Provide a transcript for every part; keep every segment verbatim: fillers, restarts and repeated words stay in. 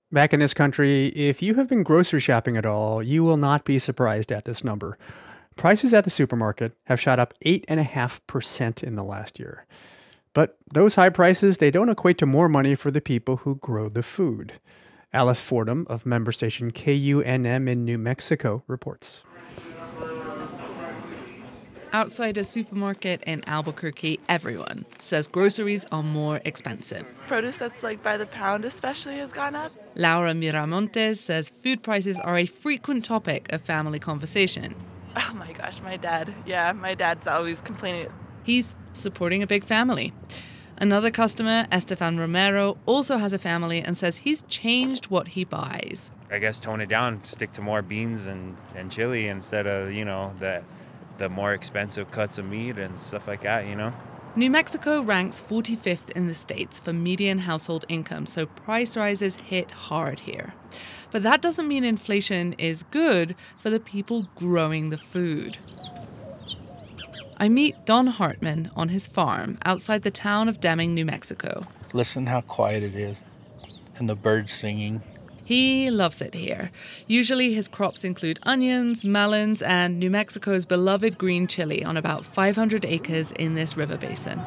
Back in this country, if you have been grocery shopping at all, you will not be surprised at this number. Prices at the supermarket have shot up eight point five percent in the last year. But those high prices, they don't equate to more money for the people who grow the food. Alice Fordham of member station K U N M in New Mexico reports. Outside a supermarket in Albuquerque, everyone says groceries are more expensive. Produce that's like by the pound especially has gone up. Laura Miramontes says food prices are a frequent topic of family conversation. Oh my gosh, my dad. Yeah, my dad's always complaining. He's supporting a big family. Another customer, Estefan Romero, also has a family and says he's changed what he buys. I guess tone it down, stick to more beans and, and chili instead of, you know, the, the more expensive cuts of meat and stuff like that, you know. New Mexico ranks forty-fifth in the states for median household income, so price rises hit hard here. But that doesn't mean inflation is good for the people growing the food. I meet Don Hartman on his farm outside the town of Deming, New Mexico. Listen how quiet it is, and the birds singing. He loves it here. Usually his crops include onions, melons, and New Mexico's beloved green chili on about five hundred acres in this river basin.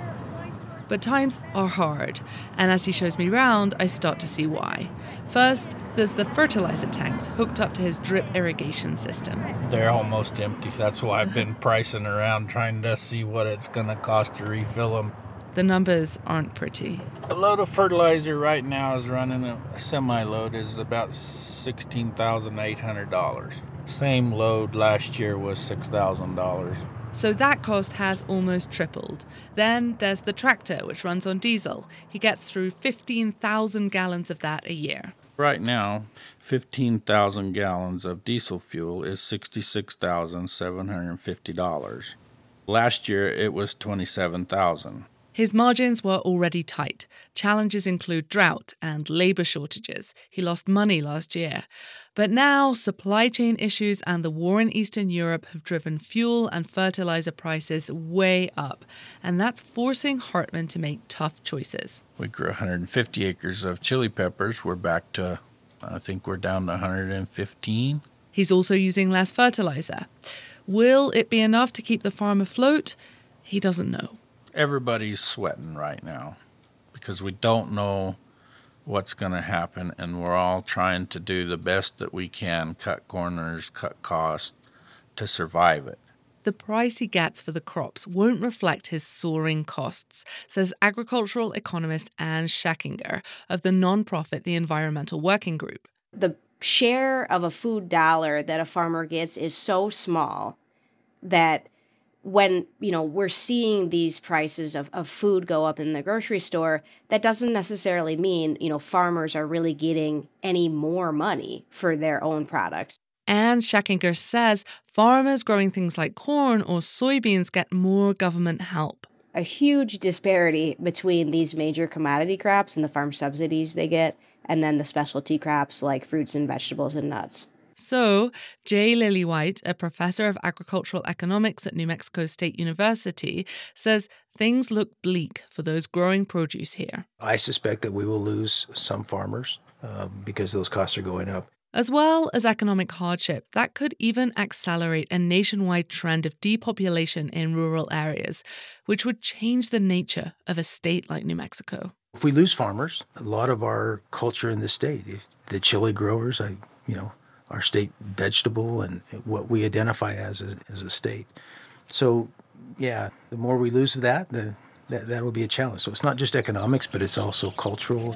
But times are hard, and as he shows me round, I start to see why. First, there's the fertilizer tanks hooked up to his drip irrigation system. They're almost empty. That's why I've been pricing around trying to see what it's going to cost to refill them. The numbers aren't pretty. A load of fertilizer right now is running, a semi-load is about sixteen thousand eight hundred dollars. Same load last year was six thousand dollars. So that cost has almost tripled. Then there's the tractor, which runs on diesel. He gets through fifteen thousand gallons of that a year. Right now, fifteen thousand gallons of diesel fuel is sixty-six thousand seven hundred fifty dollars. Last year, it was twenty-seven thousand dollars. His margins were already tight. Challenges include drought and labor shortages. He lost money last year. But now, supply chain issues and the war in Eastern Europe have driven fuel and fertilizer prices way up. And that's forcing Hartman to make tough choices. We grew one hundred fifty acres of chili peppers. We're back to, I think we're down to one hundred fifteen. He's also using less fertilizer. Will it be enough to keep the farm afloat? He doesn't know. Everybody's sweating right now because we don't know what's going to happen, and we're all trying to do the best that we can, cut corners, cut costs to survive it. The price he gets for the crops won't reflect his soaring costs, says agricultural economist Anne Schackinger of the nonprofit The Environmental Working Group. The share of a food dollar that a farmer gets is so small that when, you know, we're seeing these prices of, of food go up in the grocery store, that doesn't necessarily mean, you know, farmers are really getting any more money for their own product. And Schackinger says farmers growing things like corn or soybeans get more government help. A huge disparity between these major commodity crops and the farm subsidies they get, and then the specialty crops like fruits and vegetables and nuts. So, Jay Lillywhite, a professor of agricultural economics at New Mexico State University, says things look bleak for those growing produce here. I suspect that we will lose some farmers uh, because those costs are going up. As well as economic hardship, that could even accelerate a nationwide trend of depopulation in rural areas, which would change the nature of a state like New Mexico. If we lose farmers, a lot of our culture in the state, if the chili growers, I, you know, our state vegetable and what we identify as a, as a state. So, yeah, the more we lose of that, the, that, that will be a challenge. So it's not just economics, but it's also cultural.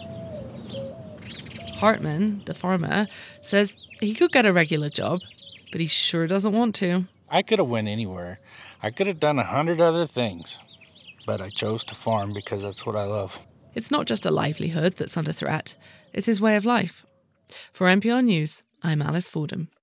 Hartman, the farmer, says he could get a regular job, but he sure doesn't want to. I could have went anywhere. I could have done a hundred other things, but I chose to farm because that's what I love. It's not just a livelihood that's under threat. It's his way of life. For N P R News, I'm Alice Fordham.